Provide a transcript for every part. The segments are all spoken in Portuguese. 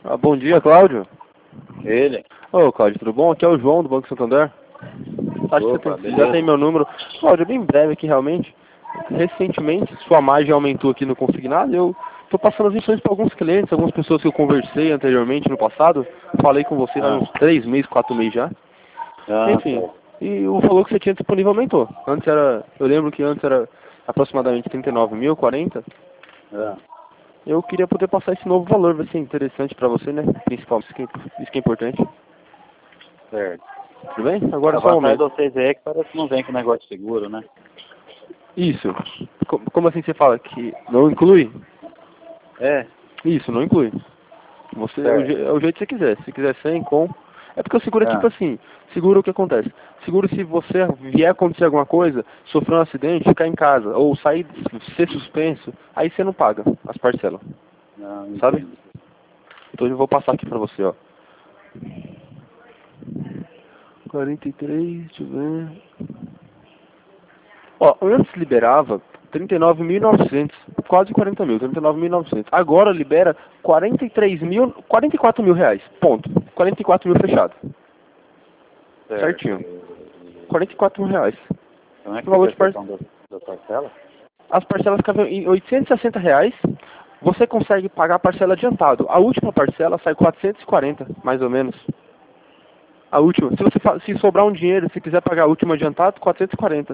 Ah, bom dia, Cláudio. Ele. Ô, Cláudio, tudo bom? Aqui é o João do Banco Santander. Acho que Opa, você já tem meu número. Cláudio, bem breve aqui realmente. Recentemente, sua margem aumentou aqui no consignado. Eu estou passando as informações para alguns clientes, algumas pessoas que eu conversei anteriormente no passado. Falei com você há uns 3 meses, 4 meses já. Enfim, e o valor que você tinha disponível aumentou. Antes era, eu lembro que antes era aproximadamente 39 mil, 40. Eu queria poder passar esse novo valor, vai ser interessante para você, né? Principalmente, isso que é importante. Certo. Tudo bem? Agora A só um vantagem de momento. vocês é que parece que não vem com negócio de seguro, né? Isso. Como assim você fala? Que não inclui? É. Isso, não inclui. Você, é o jeito que você quiser. Se quiser sem, com. É porque o seguro é tipo assim. Seguro o que acontece? Seguro se você vier acontecer alguma coisa, sofrer um acidente, ficar em casa, ou sair, ser suspenso, aí você não paga as parcelas. Não, sabe? Então eu vou passar aqui pra você, ó. 43, deixa eu ver. Ó, antes liberava 39.900, quase 40 mil, 39.900. Agora libera 44 mil reais, ponto. 44 mil fechado. Certinho. 44 mil reais. Como é que valor de fica a questão da parcela? As parcelas ficam em 860 reais. Você consegue pagar a parcela adiantado. A última parcela sai 440, mais ou menos. A última. Se sobrar um dinheiro, se quiser pagar a última adiantado, 440.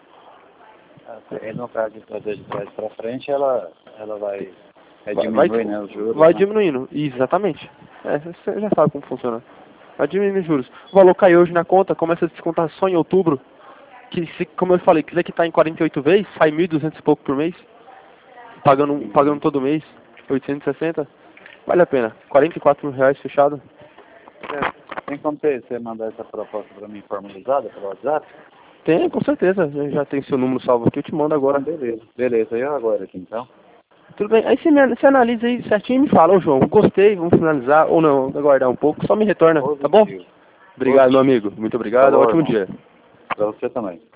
Aí no caso de trazer de trás para frente, ela vai diminuir, né, os juros. Vai né? diminuindo, exatamente. Você já sabe como funciona. Vai diminuindo os juros. O valor cai hoje na conta, começa a descontar só em outubro. Que se, como eu falei, quiser quitar em 48 vezes, sai 1.200 e pouco por mês. Pagando todo mês, 860. Vale a pena. 44 mil reais fechado. Tem como você mandar essa proposta para mim formalizada pelo WhatsApp? Tem, com certeza. Já tem seu número salvo aqui, eu te mando agora. Beleza. Beleza, eu agora aqui então. Tudo bem. Aí você analisa aí certinho e me fala, ô João, gostei, vamos finalizar, ou não, aguardar um pouco, só me retorna, tá bom? Obrigado, meu amigo. Muito obrigado, ótimo dia. Para você também.